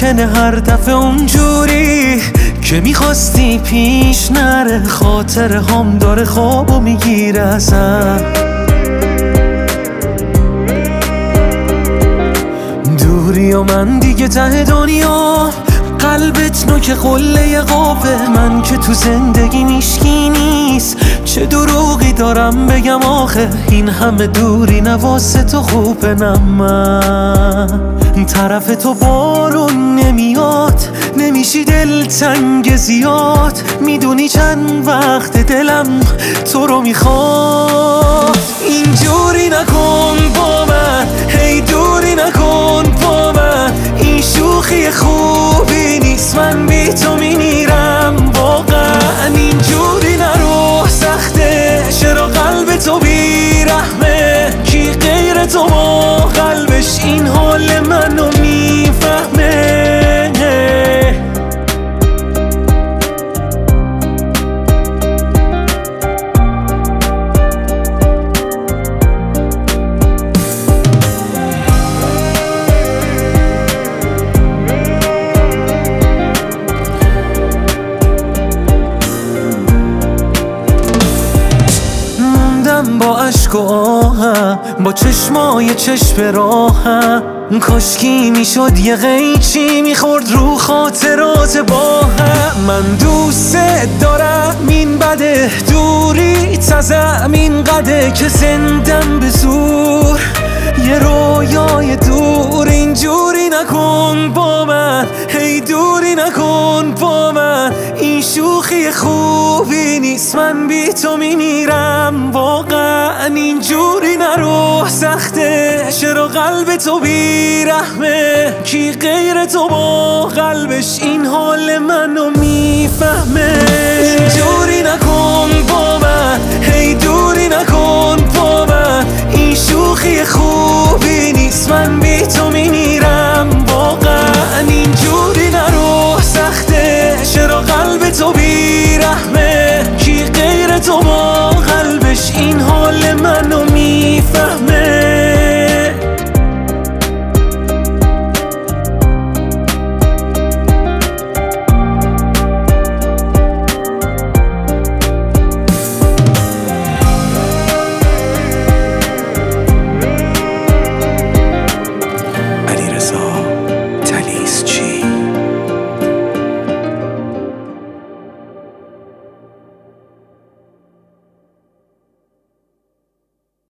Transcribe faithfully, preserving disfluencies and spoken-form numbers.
ممکنه هر دفعه اونجوری که میخواستی پیش نره، خاطر هم داره خوابو میگیره ازم. دوری و من دیگه ته دنیا، قلبت نوک قله قابه، من که تو زندگی میشکی نیست، چه دروغی دارم بگم آخه، این همه دوری نواسه تو خوبه. نه من طرف تو بارون نمیاد، نمیشی دلتنگ زیاد، میدونی چند وقت دلم تو رو میخواد. اینجوری نکن با من، هی دوری نکن با من، این شوخی خوبی نیست، من بی تو میمیرم واقعا. اینجوری نرو، سخته چرا قلب تو بیرحمه، کی غیر تو با قلبش این حال منو میفهمه. با عشق و آهم، با چشمای چشم راهم، کاشکی میشد یه قیچی میخورد رو خاطرات با هم. من دوست دارم این بده، دوری تزم این قده که زندم به زور یه رویای دور. اینجوری نکن با من، هی دوری نکن با من، این شوخی خوبی نیست، من بی تو میمیرم واقعا. اینجوری نرو، سخته چرا قلب تو بیرحمه، کی غیر تو با قلبش این حال منو میفهمه. اینجوری نکن با من، هی دوری نکن با من، این شوخی خوبی نیست، من بی تو میمیرم.